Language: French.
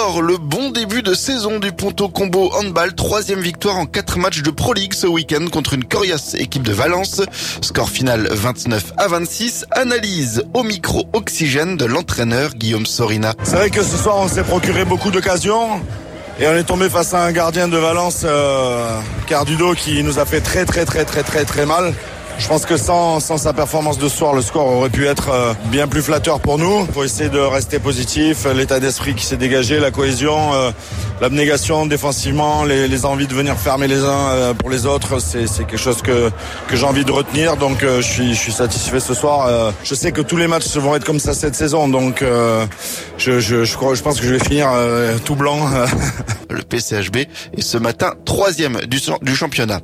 sport, le bon début de saison du Ponto Combo Handball, 3e victoire en 4 matchs de Pro League ce week-end contre une coriace équipe de Valence. Score final 29-26. Analyse au micro Oxygène de l'entraîneur Guillaume Sorina. C'est vrai que ce soir on s'est procuré beaucoup d'occasions et on est tombé face à un gardien de Valence, Cardudo, qui nous a fait très mal. Je pense que sans sa performance de ce soir, le score aurait pu être bien plus flatteur pour nous. Il faut essayer de rester positif, l'état d'esprit qui s'est dégagé, la cohésion, l'abnégation défensivement, les envies de venir fermer les uns pour les autres, c'est quelque chose que j'ai envie de retenir. Donc je suis satisfait ce soir. Je sais que tous les matchs vont être comme ça cette saison, donc je pense que je vais finir tout blanc. Le PCHB est ce matin 3e du championnat.